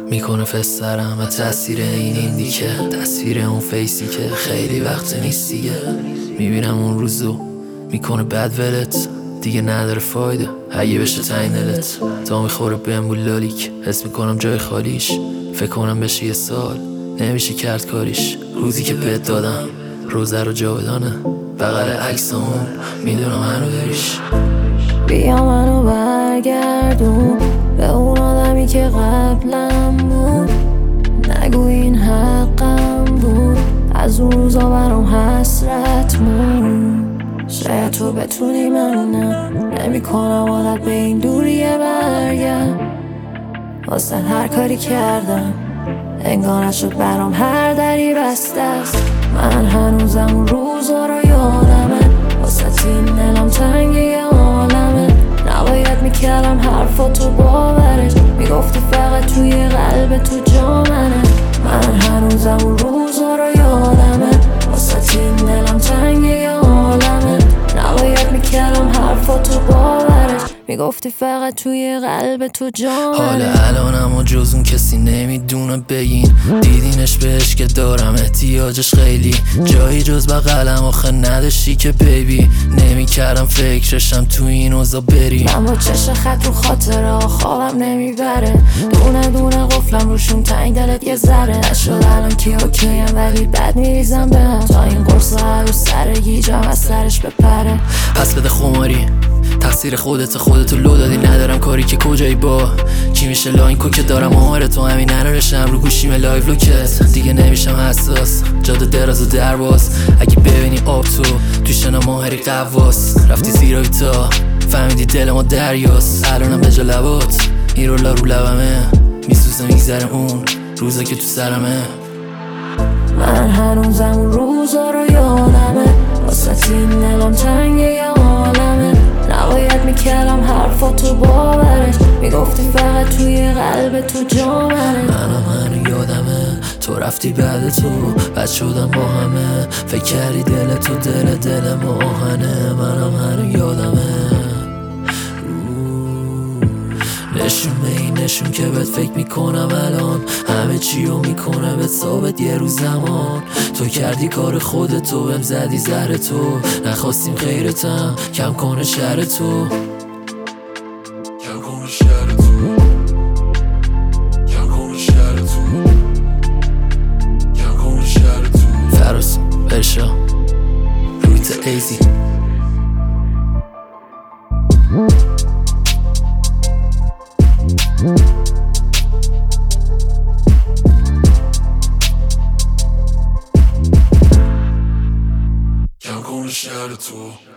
میکنه فسرم و تاثیر این دیگه، تصویر اون فیسی که خیلی وقت نیست دیگه. میبینم اون روزو میکنه بد ولت، دیگه نداره فایده اگه بشه تعیین دلت. تا میخوره بهم بولالیک، حس میکنم جای خالیش. فکر کنم بشه یه سال نمیشه کرد کاریش. روزی که بهت دادم روزه رو جاودانه، بغل عکس اون میدونم هنو داریش. بیا منو برگردون به اون آدمی که قبلم بود. نگو این حقم بود، از اون روزا برام حسرت مون. شاید تو بتونی من نمی کنم عادت به این دوریه برگم. واسه هر کاری کردم انگار نشد برام هر دری بسته است. من هنوزم اون روزا رو یادمه، واسه این دلم تنگ یه عالمه. نباید میکردم حرفاتو باورش، میگفتی فقط توی قلب تو جا منه. من هنوزم اون روزا رو یادمه، واسه این دلم تنگ یه عالمه. نباید میکردم حرفاتو باورش، میگفتی فقط توی قلب تو جا منه. حالا الانم و جز اون کسی نمیدونه بگین، دیدینش بهش که دارم احتیاجش خیلی. جایی جز بغلم آخه نداشتی که بیبی، نمیکردم فکرشم تو این اوضاع بری. من با چشم خط رو خاطره خوابم نمیبره، دونه دونه قفلم روشون تنگ دلت یه ذره. نشد الان که اوکیم ولی بد میریزم بهم، تا این قرص رو سر گیجم از سرش بپره. پس بده خماری تقصیر خودتو لو دادی، ندارم کاری که کجایی با کی میشه لاین که دارم آمار تو همین نرشم رو گوشیم لایو لوکت. دیگه نمیشم حساس، جاده دراز و درواز. اگه ببینی آب تو شنا ماهری قواس، رفتی زیرا تا فهمیدی دل ما دریاست. الانم به جا لبات این رولا رو لبمه، میسوزه میگذره اون روزا که تو سرمه. من هنوزم اون روزا رو یادمه، واسه این دلم تنگ یه عالمه. نباید میکردم حرفاتو باورش، میگفتی فقط توی قلب تو جا منه. منم هنو یادمه تو رفتی بعد تو بد شدم با همه. فکر کردی دل تو دل ما آهنه. منم هنو یادمه نشون به این نشون که بهت فکر میکنم الان همه چیو میکنه بهت ثابت یه روز زمان. تو کردی کار خودتو بهم زدی زهر تو، نخواستیم خیرتم کم کنه شر تو. فراز برشا رویت ایزی کم کنه شهر تو.